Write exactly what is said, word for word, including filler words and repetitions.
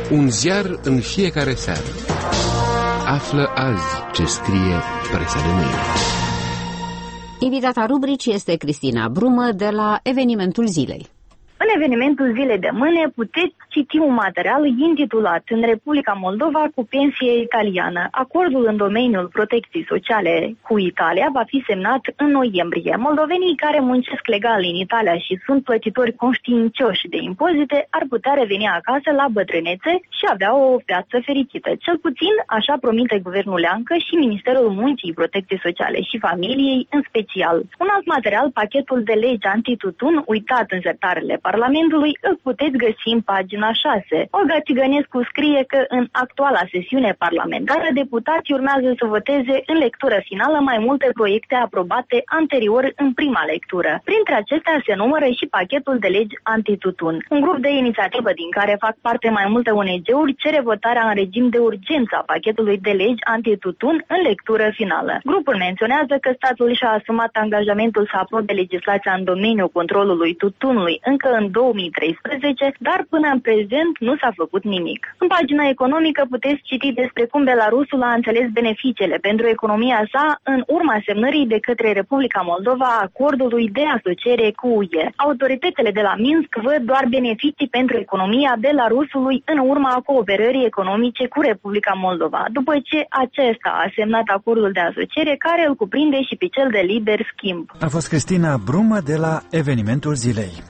Un ziar în fiecare seară. Află azi ce scrie presa de mâine. Invitata rubricii este Cristina Brumă de la Evenimentul Zilei. În evenimentul zilei de mâine puteți citi un material intitulat În Republica Moldova cu pensie italiană. Acordul în domeniul protecției sociale cu Italia va fi semnat în noiembrie. Moldovenii care muncesc legal în Italia și sunt plătitori conștiincioși de impozite ar putea reveni acasă la bătrânețe și avea o viață fericită. Cel puțin așa promite guvernul Leancă și Ministerul Muncii, Protecției Sociale și Familiei în special. Un alt material, pachetul de legi antitutun, uitat în sertarele Parlamentului, îl puteți găsi în pagina șase. Olga Țigănescu scrie că în actuala sesiune parlamentară deputații urmează să voteze în lectură finală mai multe proiecte aprobate anterior în prima lectură. Printre acestea se numără și pachetul de legi antitutun. Un grup de inițiativă din care fac parte mai multe O N G-uri cere votarea în regim de urgență a pachetului de legi antitutun în lectură finală. Grupul menționează că statul și-a asumat angajamentul să aprobe legislația în domeniul controlului tutunului încă în două mii treisprezece, dar până în prezent nu s-a făcut nimic. În pagina economică puteți citi despre cum Belarusul a înțeles beneficiile pentru economia sa în urma semnării de către Republica Moldova a acordului de asociere cu U E. Autoritățile de la Minsk văd doar beneficii pentru economia Belarusului în urma cooperării economice cu Republica Moldova, după ce acesta a semnat acordul de asociere care îl cuprinde și pe cel de liber schimb. A fost Cristina Brumă de la Evenimentul Zilei.